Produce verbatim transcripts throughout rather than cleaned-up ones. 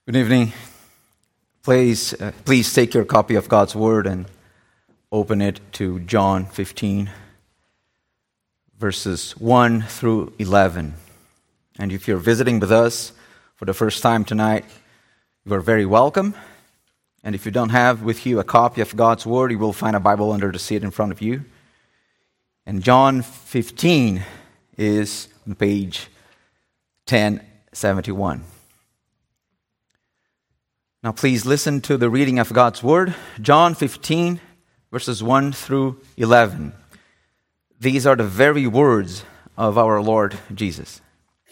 Good evening. Please, uh, please take your copy of God's Word and open it to John fifteen, verses one through eleven. And if you're visiting with us for the first time tonight, you are very welcome. And if you don't have with you a copy of God's Word, you will find a Bible under the seat in front of you. And John fifteen is on page ten seventy-one. Now please listen to the reading of God's Word, John fifteen, verses one through eleven. These are the very words of our Lord Jesus.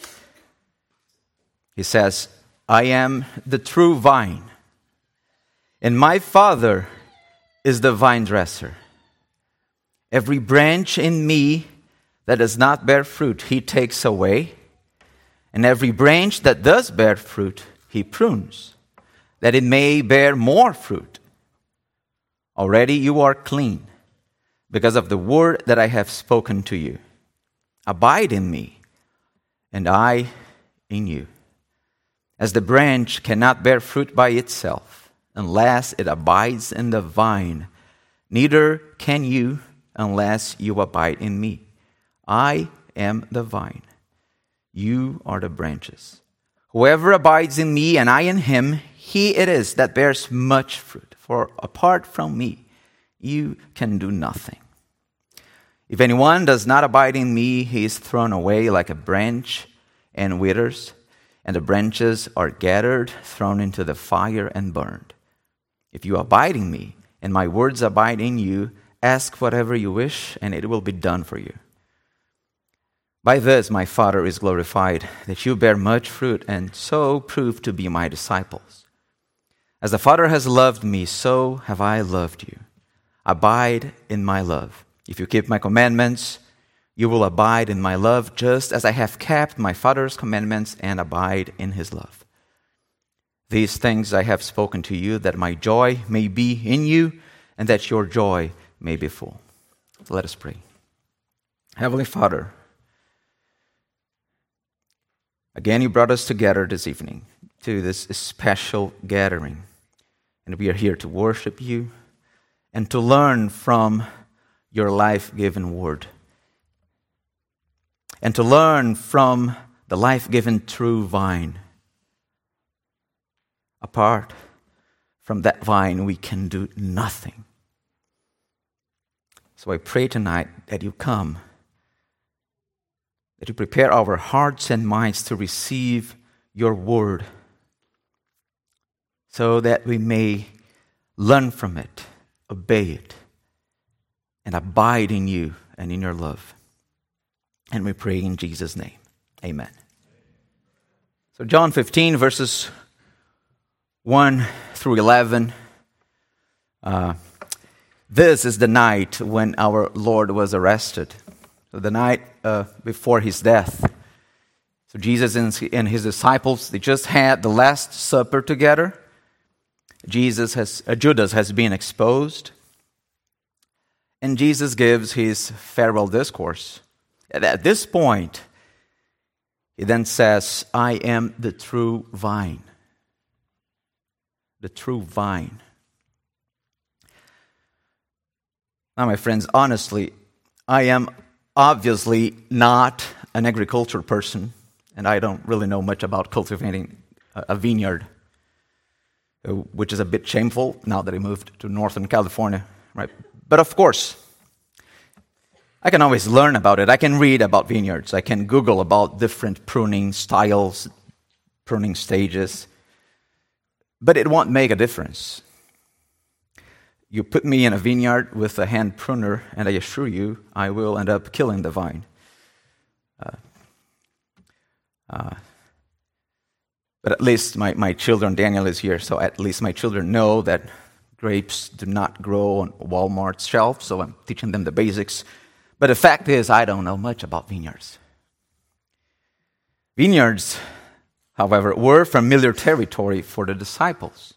He says, "I am the true vine, and my Father is the vine dresser. Every branch in me that does not bear fruit, he takes away, and every branch that does bear fruit, he prunes, that it may bear more fruit. Already you are clean, because of the word that I have spoken to you. Abide in me, and I in you. As the branch cannot bear fruit by itself, unless it abides in the vine, neither can you unless you abide in me. I am the vine. You are the branches. Whoever abides in me and I in him, he it is that bears much fruit. For apart from me, you can do nothing. If anyone does not abide in me, he is thrown away like a branch and withers, and the branches are gathered, thrown into the fire and burned. If you abide in me, and my words abide in you, ask whatever you wish, and it will be done for you. By this my Father is glorified, that you bear much fruit, and so prove to be my disciples. As the Father has loved me, so have I loved you. Abide in my love. If you keep my commandments, you will abide in my love, just as I have kept my Father's commandments and abide in his love. These things I have spoken to you, that my joy may be in you, and that your joy may be full." Let us pray. Heavenly Father, again you brought us together this evening to this special gathering. And we are here to worship you and to learn from your life-given word. And to learn from the life-given true vine. Apart from that vine, we can do nothing. So I pray tonight that you come, that you prepare our hearts and minds to receive your word, so that we may learn from it, obey it, and abide in you and in your love. And we pray in Jesus' name. Amen. So John fifteen, verses one through eleven. Uh, this is the night when our Lord was arrested. So the night uh, before his death. So Jesus and his disciples, they just had the Last Supper together. Jesus has, uh, Judas has been exposed. And Jesus gives his farewell discourse. And at this point, he then says, "I am the true vine." The true vine. Now, my friends, honestly, I am obviously not an agriculture person, and I don't really know much about cultivating a vineyard, which is a bit shameful now that I moved to Northern California, right? But of course, I can always learn about it. I can read about vineyards. I can Google about different pruning styles, pruning stages. But it won't make a difference. You put me in a vineyard with a hand pruner, and I assure you, I will end up killing the vine. Uh, uh, but at least my, my children, Daniel is here, so at least my children know that grapes do not grow on Walmart's shelf, so I'm teaching them the basics. But the fact is, I don't know much about vineyards. Vineyards, however, were familiar territory for the disciples.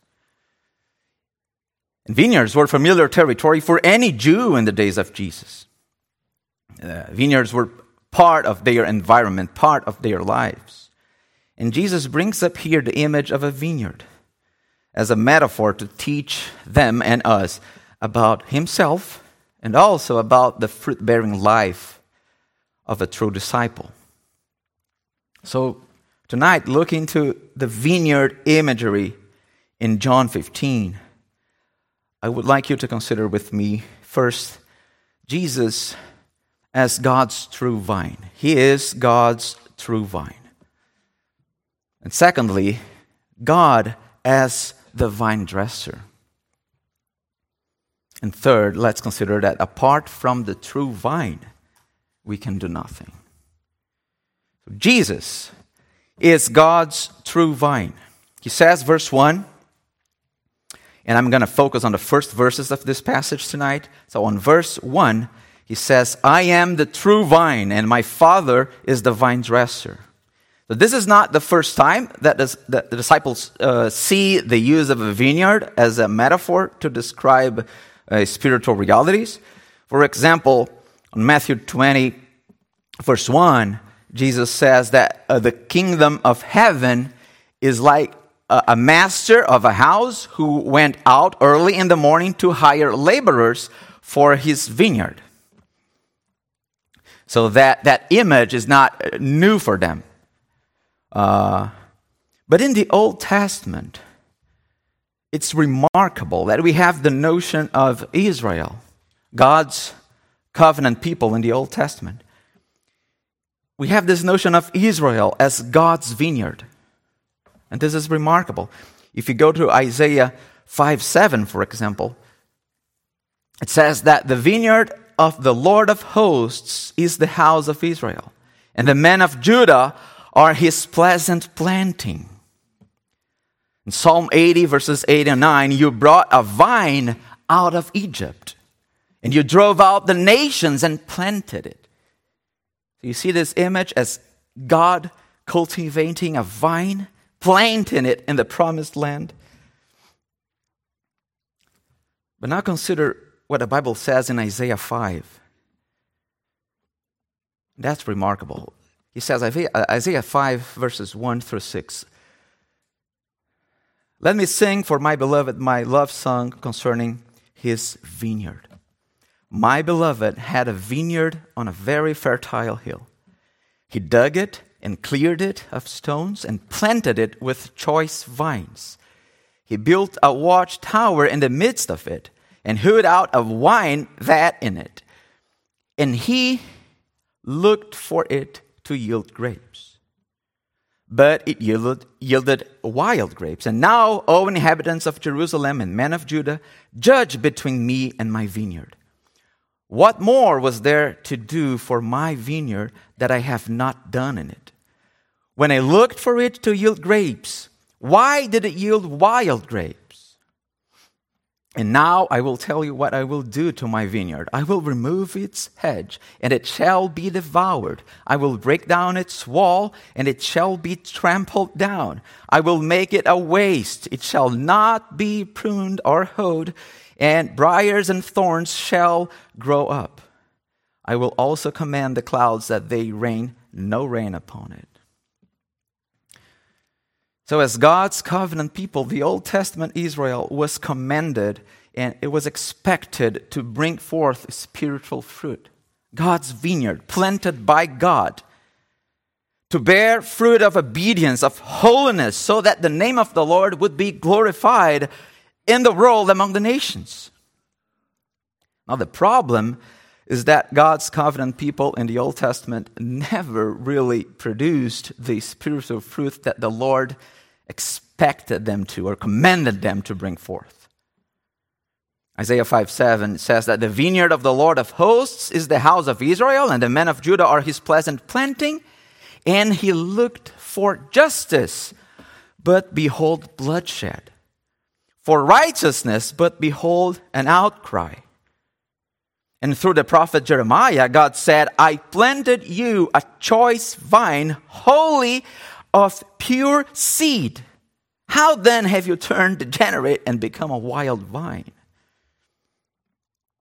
And vineyards were familiar territory for any Jew in the days of Jesus. Uh, vineyards were part of their environment, part of their lives. And Jesus brings up here the image of a vineyard as a metaphor to teach them and us about himself and also about the fruit-bearing life of a true disciple. So tonight, look into the vineyard imagery in John fifteen. I would like you to consider with me first Jesus as God's true vine. He is God's true vine. And secondly, God as the vine dresser. And third, let's consider that apart from the true vine, we can do nothing. So Jesus is God's true vine. He says, verse one, and I'm going to focus on the first verses of this passage tonight. So on verse one, he says, I am the true vine, and my Father is the vine dresser. So this is not the first time that the disciples uh, see the use of a vineyard as a metaphor to describe uh, spiritual realities. For example, in Matthew twenty, verse one, Jesus says that uh, the kingdom of heaven is like a, a master of a house who went out early in the morning to hire laborers for his vineyard. So that, that image is not new for them. Uh, but in the Old Testament, it's remarkable that we have the notion of Israel, God's covenant people in the Old Testament. We have this notion of Israel as God's vineyard. And this is remarkable. If you go to Isaiah five seven, for example, it says that the vineyard of the Lord of hosts is the house of Israel, and the men of Judah are his pleasant planting. In Psalm eighty, verses eight and nine, you brought a vine out of Egypt, and you drove out the nations and planted it. So you see this image as God cultivating a vine, planting it in the promised land. But now consider what the Bible says in Isaiah five. That's remarkable. He says, Isaiah five, verses one through six. Let me sing for my beloved my love song concerning his vineyard. My beloved had a vineyard on a very fertile hill. He dug it and cleared it of stones and planted it with choice vines. He built a watchtower in the midst of it and hewed out a wine vat in it. And he looked for it to yield grapes. But it yielded, yielded wild grapes. And now, O inhabitants of Jerusalem and men of Judah, judge between me and my vineyard. What more was there to do for my vineyard that I have not done in it? When I looked for it to yield grapes, why did it yield wild grapes? And now I will tell you what I will do to my vineyard. I will remove its hedge, and it shall be devoured. I will break down its wall, and it shall be trampled down. I will make it a waste. It shall not be pruned or hoed, and briars and thorns shall grow up. I will also command the clouds that they rain no rain upon it. So as God's covenant people, the Old Testament Israel was commanded and it was expected to bring forth spiritual fruit. God's vineyard, planted by God, to bear fruit of obedience, of holiness, so that the name of the Lord would be glorified in the world among the nations. Now the problem is that God's covenant people in the Old Testament never really produced the spiritual fruit that the Lord expected them to or commanded them to bring forth. Isaiah five seven says that the vineyard of the Lord of hosts is the house of Israel, and the men of Judah are his pleasant planting. And he looked for justice, but behold bloodshed. For righteousness, but behold an outcry. And through the prophet Jeremiah, God said, I planted you a choice vine, wholly of pure seed. How then have you turned degenerate and become a wild vine?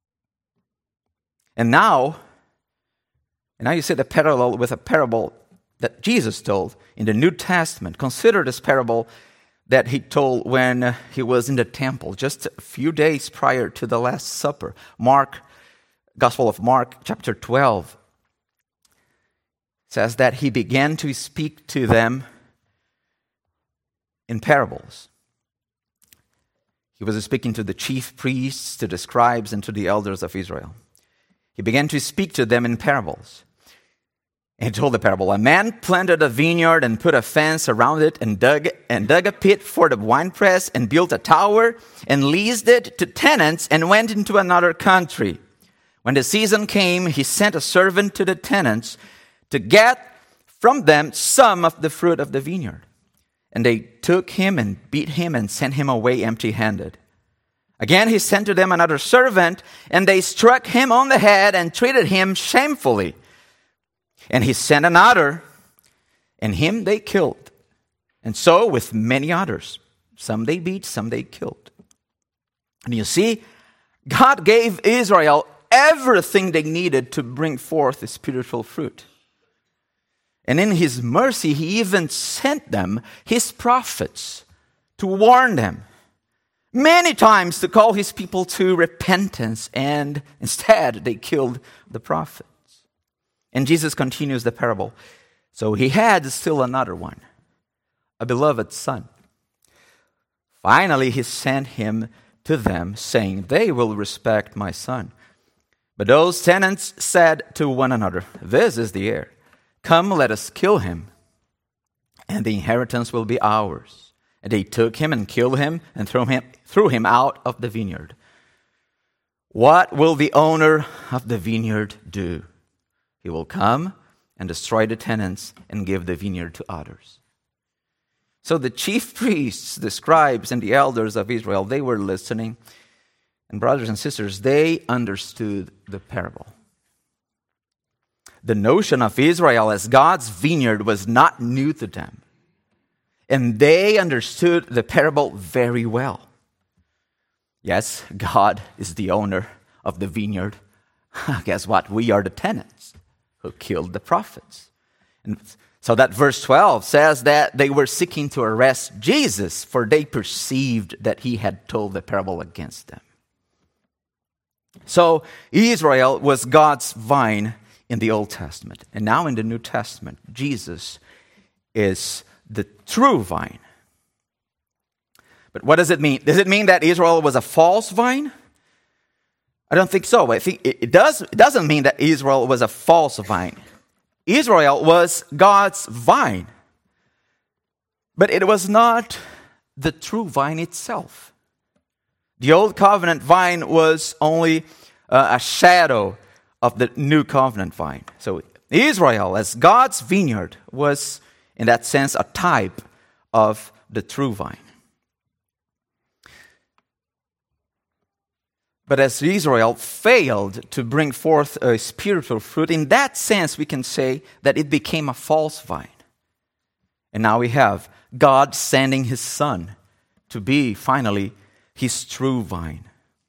And now, and now you see the parallel with a parable that Jesus told in the New Testament. Consider this parable that he told when he was in the temple, just a few days prior to the Last Supper. Mark, Gospel of Mark, chapter twelve, says that he began to speak to them in parables. He was speaking to the chief priests, to the scribes, and to the elders of Israel. He began to speak to them in parables. And he told the parable, a man planted a vineyard and put a fence around it and dug and dug a pit for the winepress and built a tower and leased it to tenants and went into another country. When the season came, he sent a servant to the tenants to get from them some of the fruit of the vineyard. And they took him and beat him and sent him away empty-handed. Again, he sent to them another servant, and they struck him on the head and treated him shamefully. And he sent another, and him they killed. And so with many others. Some they beat, some they killed. And you see, God gave Israel everything they needed to bring forth the spiritual fruit. And in his mercy, he even sent them his prophets to warn them. Many times to call his people to repentance, and instead they killed the prophets. And Jesus continues the parable. So he had still another one, a beloved son. Finally, he sent him to them, saying, they will respect my son. But those tenants said to one another, this is the heir. Come, let us kill him, and the inheritance will be ours. And they took him and killed him and threw him, threw him out of the vineyard. What will the owner of the vineyard do? He will come and destroy the tenants and give the vineyard to others. So the chief priests, the scribes, and the elders of Israel, they were listening. And brothers and sisters, they understood the parable. The notion of Israel as God's vineyard was not new to them. And they understood the parable very well. Yes, God is the owner of the vineyard. Guess what? We are the tenants who killed the prophets. And so that verse twelve says that they were seeking to arrest Jesus, for they perceived that he had told the parable against them. So Israel was God's vine in the Old Testament. And now in the New Testament, Jesus is the true vine. But what does it mean? Does it mean that Israel was a false vine? I don't think so. I think it does. It doesn't mean that Israel was a false vine. Israel was God's vine. But it was not the true vine itself. The old covenant vine was only uh, a shadow of the new covenant vine. So Israel, as God's vineyard, was in that sense a type of the true vine. But as Israel failed to bring forth a spiritual fruit, in that sense we can say that it became a false vine. And now we have God sending his son to be finally his true vine.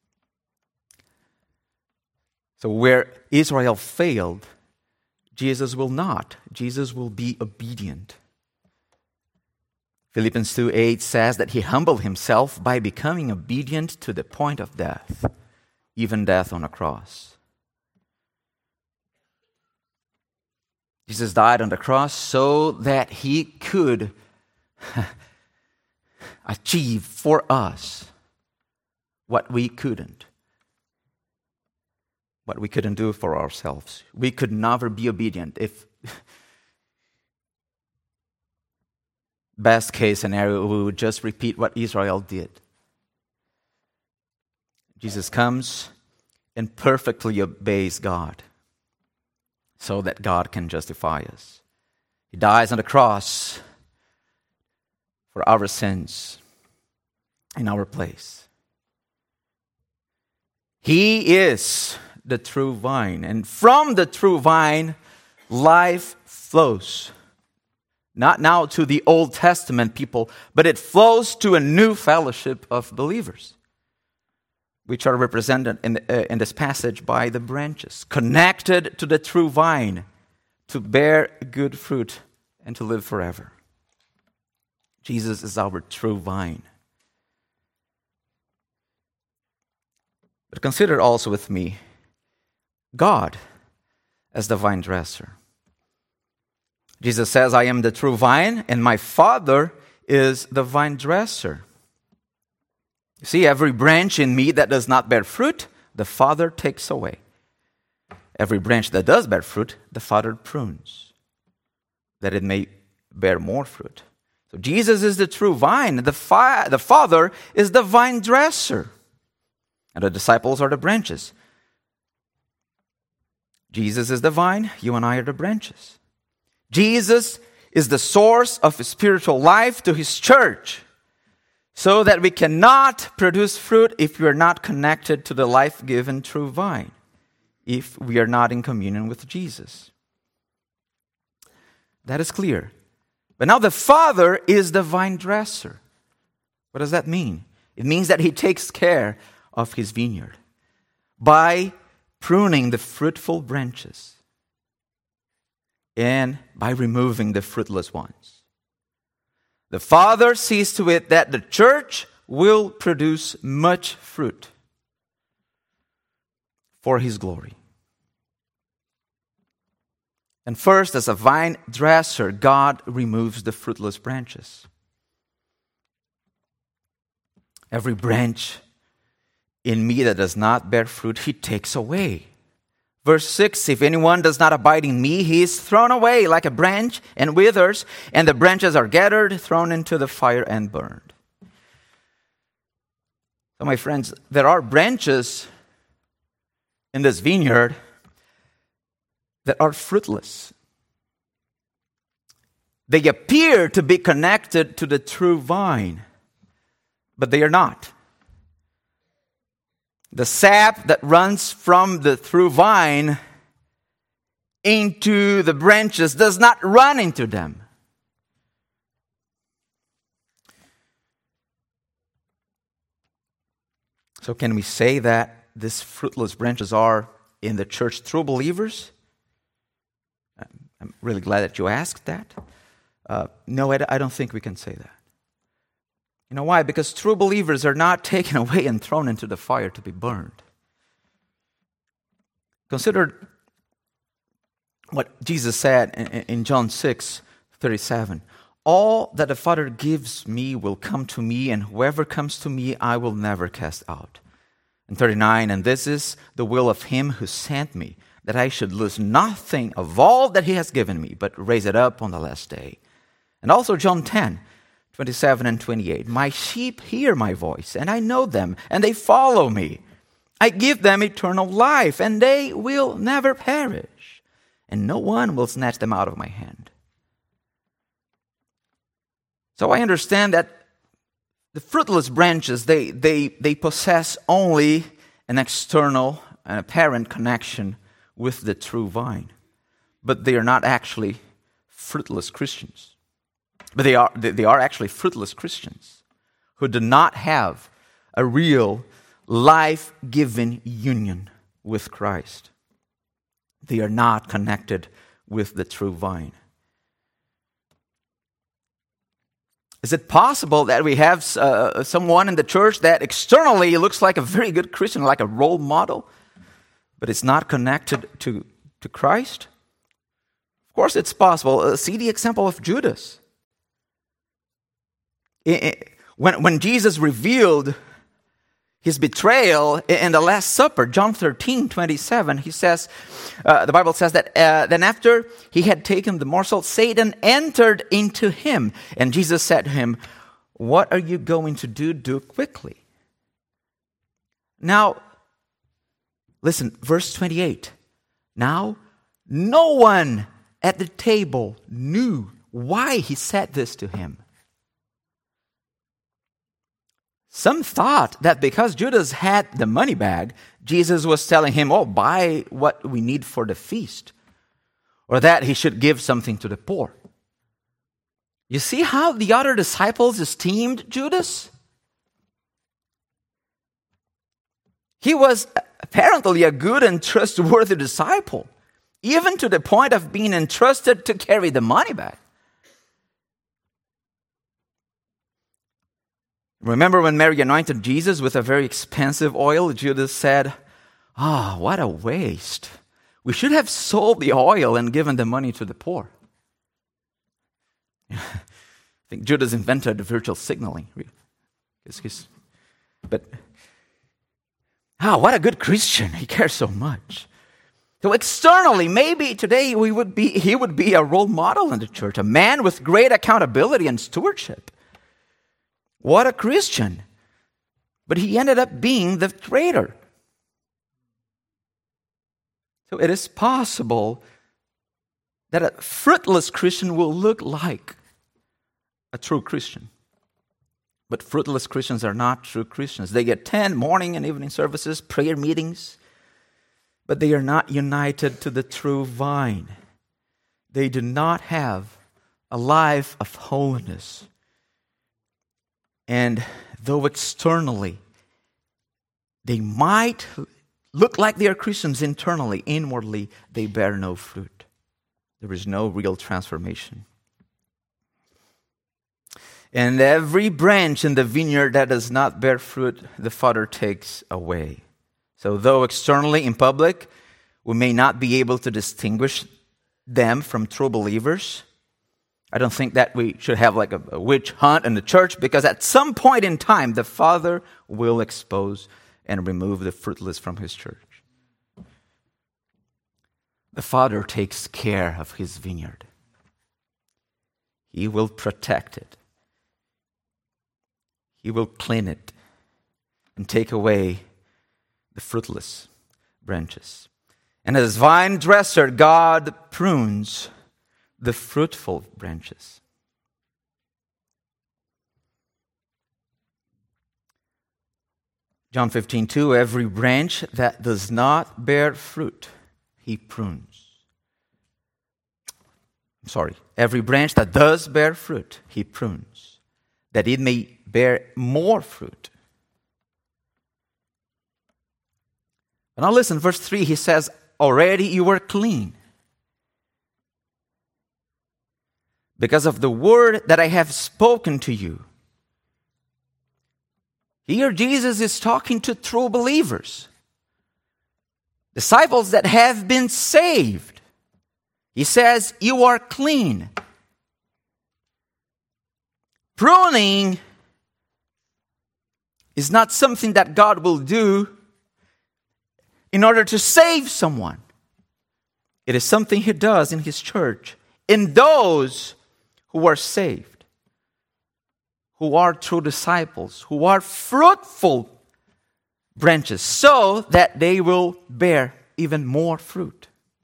So where Israel failed, Jesus will not. Jesus will be obedient. Philippians two eight says that he humbled himself by becoming obedient to the point of death, even death on a cross. Jesus died on the cross so that he could achieve for us what we couldn't. What we couldn't do for ourselves. We could never be obedient. If best case scenario, we would just repeat what Israel did. Jesus comes and perfectly obeys God so that God can justify us. He dies on the cross for our sins in our place. He is the true vine, and from the true vine, life flows. Not now to the Old Testament people, but it flows to a new fellowship of believers, which are represented in, the, uh, in this passage by the branches, connected to the true vine to bear good fruit and to live forever. Jesus is our true vine. But consider also with me God as the vine dresser. Jesus says, I am the true vine, and my Father is the vine dresser. You see, every branch in me that does not bear fruit, the Father takes away. Every branch that does bear fruit, the Father prunes, that it may bear more fruit. So Jesus is the true vine. The, fi- the Father is the vine dresser. And the disciples are the branches. Jesus is the vine, you and I are the branches. Jesus is the source of spiritual life to his church, so that we cannot produce fruit if we are not connected to the life-given true vine, if we are not in communion with Jesus. That is clear. But now the Father is the vine dresser. What does that mean? It means that he takes care of his vineyard by pruning the fruitful branches and by removing the fruitless ones. The Father sees to it that the church will produce much fruit for his glory. And first, as a vine dresser, God removes the fruitless branches. Every branch in me that does not bear fruit, he takes away. Verse six, if anyone does not abide in me, he is thrown away like a branch and withers, and the branches are gathered, thrown into the fire and burned. So my friends, there are branches in this vineyard that are fruitless. They appear to be connected to the true vine, but they are not. The sap that runs from the true vine into the branches does not run into them. So can we say that these fruitless branches are in the church true believers? I'm really glad that you asked that. Uh, no, I don't think we can say that. You know why? Because true believers are not taken away and thrown into the fire to be burned. Consider what Jesus said in John six thirty-seven. All that the Father gives me will come to me, and whoever comes to me I will never cast out. And thirty-nine, and this is the will of him who sent me, that I should lose nothing of all that he has given me, but raise it up on the last day. And also John ten, twenty-seven and twenty-eight. My sheep hear my voice, and I know them, and they follow me. I give them eternal life, and they will never perish, and no one will snatch them out of my hand. So I understand that the fruitless branches, they, they, they possess only an external and apparent connection with the true vine, but they are not actually fruitless Christians. But they are they are actually fruitless Christians who do not have a real life-giving union with Christ. They are not connected with the true vine. Is it possible that we have uh, someone in the church that externally looks like a very good Christian, like a role model, but it's not connected to, to Christ? Of course it's possible. Uh, see the example of Judas. It, it, when, when Jesus revealed his betrayal in the Last Supper, John thirteen twenty-seven, he says, uh, the Bible says that uh, then after he had taken the morsel, Satan entered into him. And Jesus said to him, what are you going to do? Do quickly. Now, listen, verse twenty-eight. Now, no one at the table knew why he said this to him. Some thought that because Judas had the money bag, Jesus was telling him, oh, buy what we need for the feast, or that he should give something to the poor. You see how the other disciples esteemed Judas? He was apparently a good and trustworthy disciple, even to the point of being entrusted to carry the money bag. Remember when Mary anointed Jesus with a very expensive oil? Judas said, "Ah, oh, what a waste. We should have sold the oil and given the money to the poor." I think Judas invented virtual signaling. But, ah, what a good Christian. He cares so much. So externally, maybe today we would be, he would be a role model in the church, a man with great accountability and stewardship. What a Christian. But he ended up being the traitor. So it is possible that a fruitless Christian will look like a true Christian. But fruitless Christians are not true Christians. They attend morning and evening services, prayer meetings, but they are not united to the true vine. They do not have a life of holiness. And though externally they might look like they are Christians, internally, inwardly, they bear no fruit. There is no real transformation. And every branch in the vineyard that does not bear fruit, the Father takes away. So though externally, in public, we may not be able to distinguish them from true believers, I don't think that we should have like a, a witch hunt in the church, because at some point in time, the Father will expose and remove the fruitless from His church. The Father takes care of His vineyard. He will protect it. He will clean it and take away the fruitless branches. And as vine dresser, God prunes the fruitful branches. John fifteen two, every branch that does not bear fruit, He prunes. I'm sorry, every branch that does bear fruit, He prunes, that it may bear more fruit. But now listen, verse three, He says, already you were clean, because of the word that I have spoken to you. Here Jesus is talking to true believers, disciples that have been saved. He says, you are clean. Pruning is not something that God will do in order to save someone. It is something He does in His church, in those who are saved, who are true disciples, who are fruitful branches, so that they will bear even more fruit.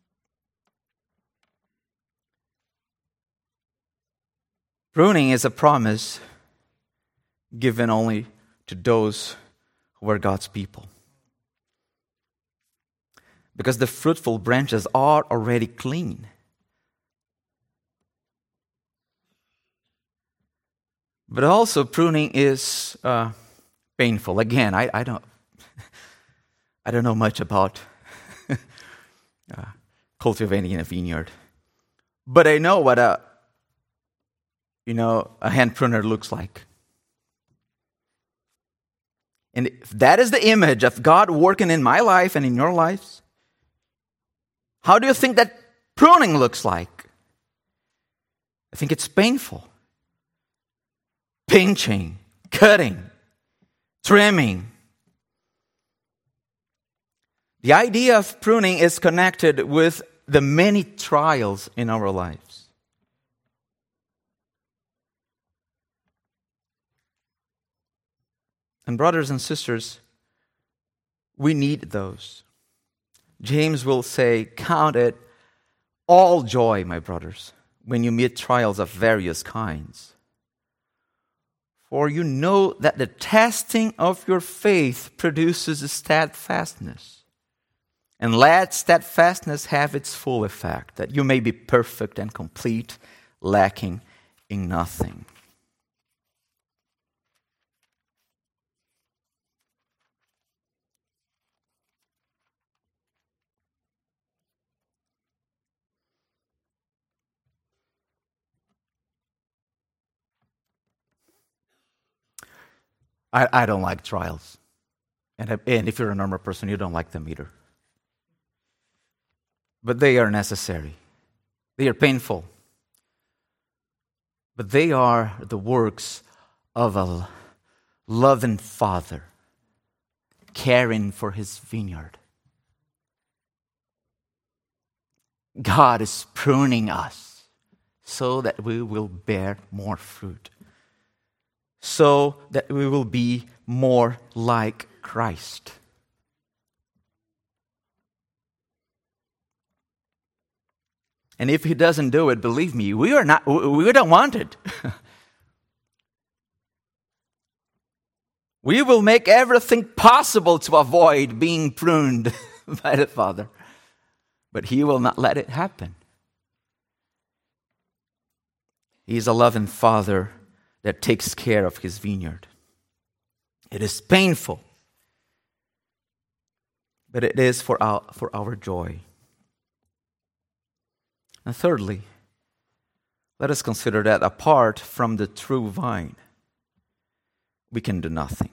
Pruning is a promise given only to those who are God's people, because the fruitful branches are already clean. But also pruning is uh, painful. Again, I, I don't I don't know much about uh, cultivating in a vineyard, but I know what a you know a hand pruner looks like. And if that is the image of God working in my life and in your lives, how do you think that pruning looks like? I think it's painful. Pinching, cutting, trimming. The idea of pruning is connected with the many trials in our lives. And brothers and sisters, we need those. James will say, count it all joy, my brothers, when you meet trials of various kinds. For you know that the testing of your faith produces steadfastness. And let steadfastness have its full effect, that you may be perfect and complete, lacking in nothing. I, I don't like trials. And, and if you're a normal person, you don't like them either. But they are necessary. They are painful. But they are the works of a loving Father caring for His vineyard. God is pruning us so that we will bear more fruit, so that we will be more like Christ. And if He doesn't do it, believe me, we are not. We don't want it. We will make everything possible to avoid being pruned by the Father, but He will not let it happen. He is a loving Father that takes care of His vineyard. It is painful, but it is for our, for our joy. And thirdly, let us consider that apart from the true vine, we can do nothing.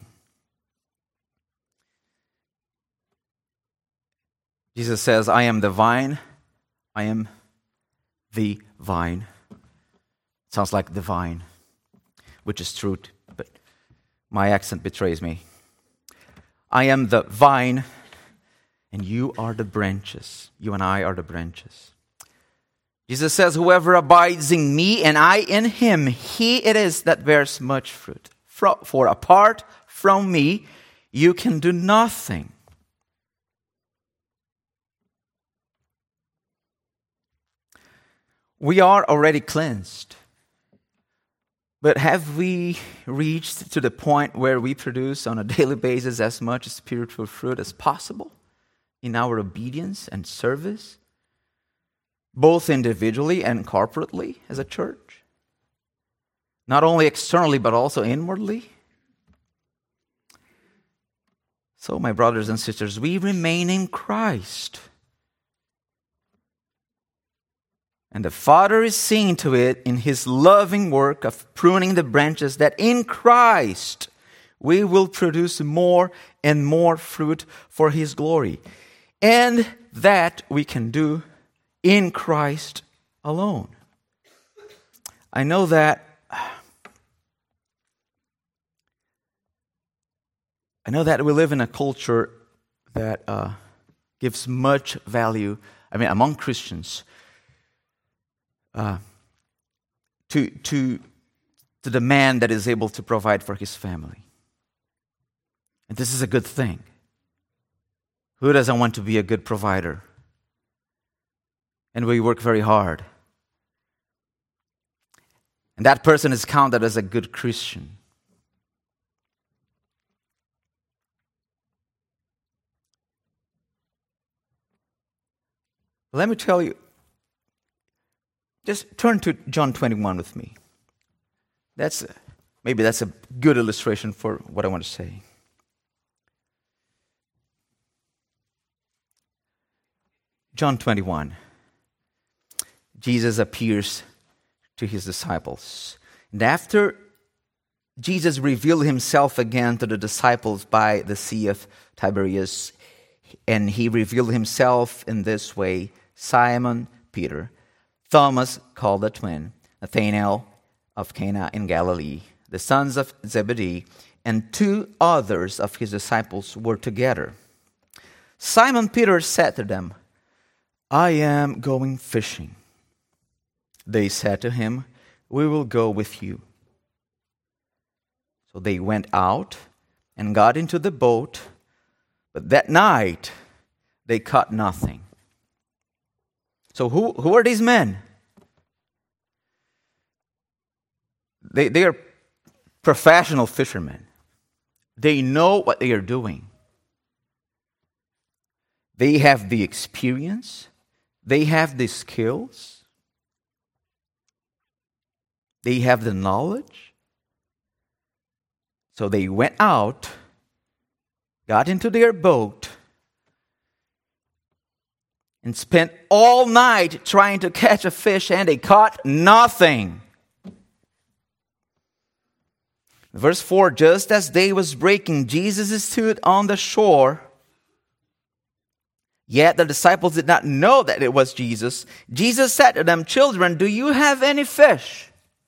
Jesus says, I am the vine, I am the vine. Sounds like divine, which is true, but my accent betrays me. I am the vine, and you are the branches. You and I are the branches. Jesus says, whoever abides in me and I in him, he it is that bears much fruit. For apart from me, you can do nothing. We are already cleansed. But have we reached to the point where we produce on a daily basis as much spiritual fruit as possible in our obedience and service, both individually and corporately as a church? Not only externally, but also inwardly. So, my brothers and sisters, we remain in Christ. And the Father is seeing to it in His loving work of pruning the branches that in Christ we will produce more and more fruit for His glory. And that we can do in Christ alone. I know that I know that we live in a culture that uh, gives much value, I mean, among Christians, uh, to, to, to the man that is able to provide for his family. And this is a good thing. Who doesn't want to be a good provider? And we work very hard. And that person is counted as a good Christian. Let me tell you, just turn to John twenty-one with me. That's maybe that's a good illustration for what I want to say. John twenty-one. Jesus appears to His disciples. And after Jesus revealed Himself again to the disciples by the Sea of Tiberias, and He revealed Himself in this way: Simon Peter, Thomas called the twin, Nathanael of Cana in Galilee, the sons of Zebedee, and two others of His disciples were together. Simon Peter said to them, I am going fishing. They said to him, we will go with you. So they went out and got into the boat, but that night they caught nothing. So who, who are these men? They, they are professional fishermen. They know what they are doing. They have the experience. They have the skills. They have the knowledge. So they went out, got into their boat, and spent all night trying to catch a fish, and they caught nothing. Verse four, just as day was breaking, Jesus stood on the shore. Yet the disciples did not know that it was Jesus. Jesus said to them, "Children, do you have any fish?"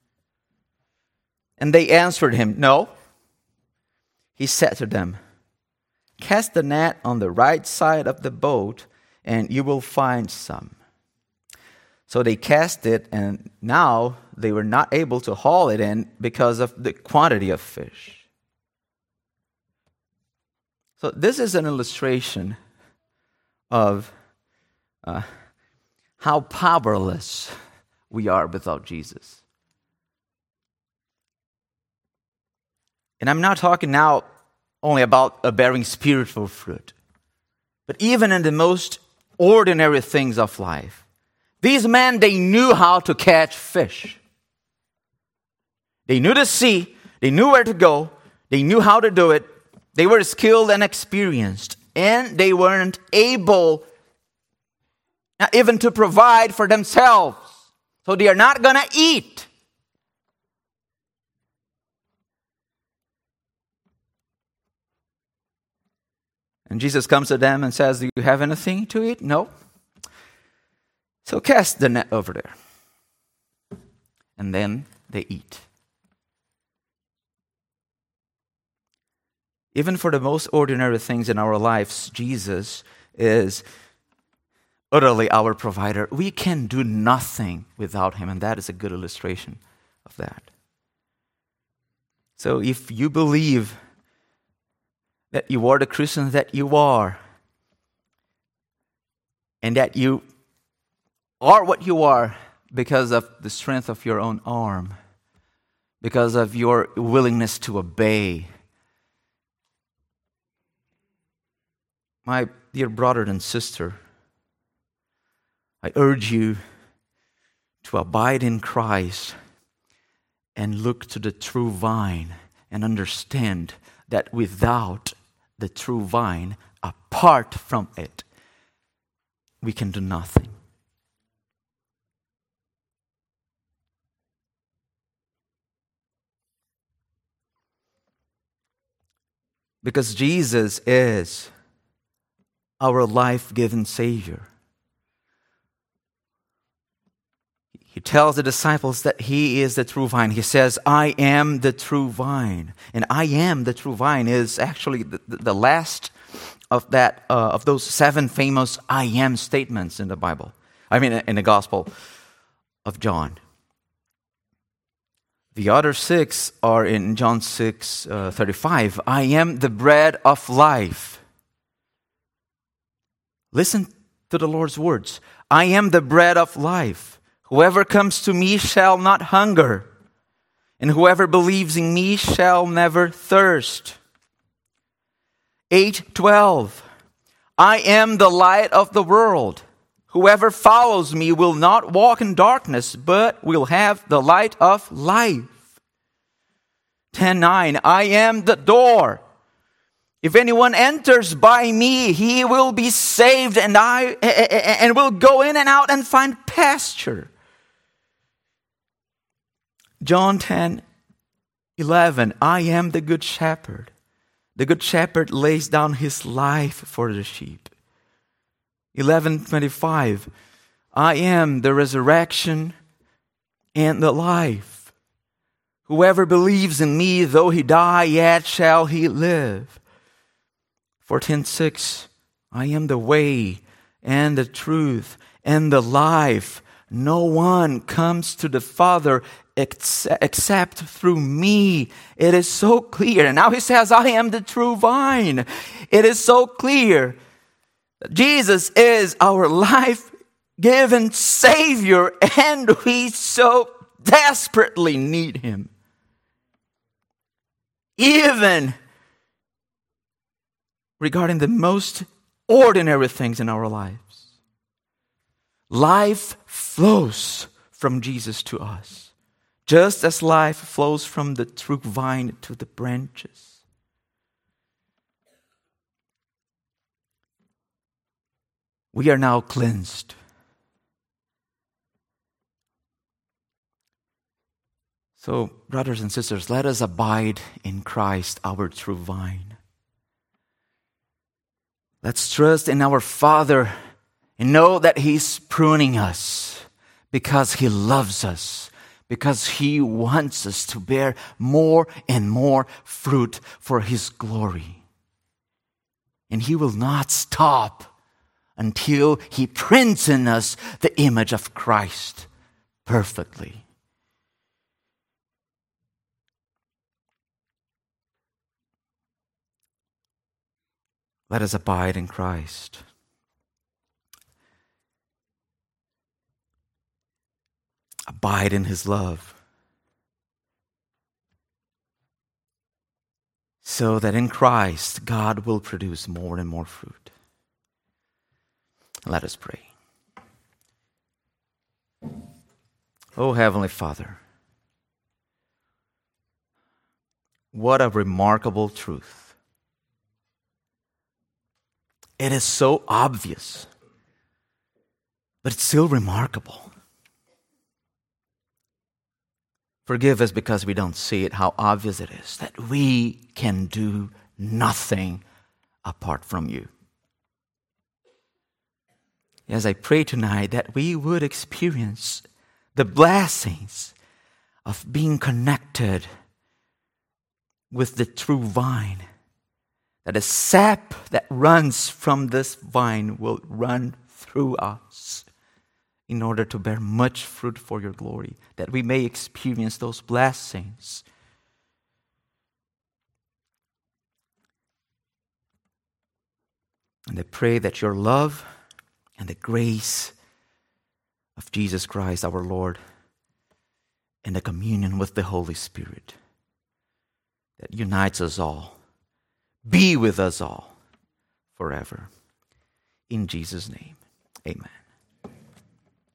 And they answered him, "No." He said to them, "Cast the net on the right side of the boat, and you will find some." So they cast it, and now they were not able to haul it in because of the quantity of fish. So this is an illustration of uh, how powerless we are without Jesus. And I'm not talking now only about uh, bearing spiritual fruit, but even in the most ordinary things of life. These men, they knew how to catch fish. They knew the sea. They knew where to go. They knew how to do it. They were skilled and experienced. And they weren't able not even to provide for themselves. So they are not going to eat. And Jesus comes to them and says, "Do you have anything to eat?" "No." "So cast the net over there." And then they eat. Even for the most ordinary things in our lives, Jesus is utterly our provider. We can do nothing without him, and that is a good illustration of that. So if you believe that you are the Christian that you are, and that you are what you are because of the strength of your own arm, because of your willingness to obey, my dear brother and sister, I urge you to abide in Christ and look to the true vine and understand that without the true vine, apart from it, we can do nothing. Because Jesus is our life-giving Savior. He tells the disciples that he is the true vine. He says, "I am the true vine." And "I am the true vine" is actually the, the last of that uh, of those seven famous "I am" statements in the Bible. I mean, in the Gospel of John. The other six are in John six uh, thirty-five. "I am the bread of life." Listen to the Lord's words. "I am the bread of life. Whoever comes to me shall not hunger, and whoever believes in me shall never thirst." eight twelve. "I am the light of the world. Whoever follows me will not walk in darkness, but will have the light of life." ten nine. "I am the door. If anyone enters by me, he will be saved, and I and will go in and out and find pasture." John ten eleven. "I am the good shepherd. The good shepherd lays down his life for the sheep." eleven twenty-five. "I am the resurrection and the life. Whoever believes in me, though he die, yet shall he live." fourteen six. "I am the way and the truth and the life. No one comes to the Father except through me." It is so clear. And now he says, "I am the true vine." It is so clear that Jesus is our life-given Savior, and we so desperately need him. Even regarding the most ordinary things in our lives. Life flows from Jesus to us, just as life flows from the true vine to the branches. We are now cleansed. So, brothers and sisters, let us abide in Christ, our true vine. Let's trust in our Father and know that He's pruning us because He loves us, because He wants us to bear more and more fruit for His glory. And He will not stop until He prints in us the image of Christ perfectly. Let us abide in Christ. Abide in His love, so that in Christ God will produce more and more fruit. Let us pray. Oh, Heavenly Father, what a remarkable truth. It is so obvious, but it's still remarkable. Forgive us because we don't see it, how obvious it is that we can do nothing apart from You. As I pray tonight that we would experience the blessings of being connected with the true vine, that the sap that runs from this vine will run through us in order to bear much fruit for Your glory, that we may experience those blessings. And I pray that Your love and the grace of Jesus Christ our Lord and the communion with the Holy Spirit that unites us all be with us all forever. In Jesus' name, amen.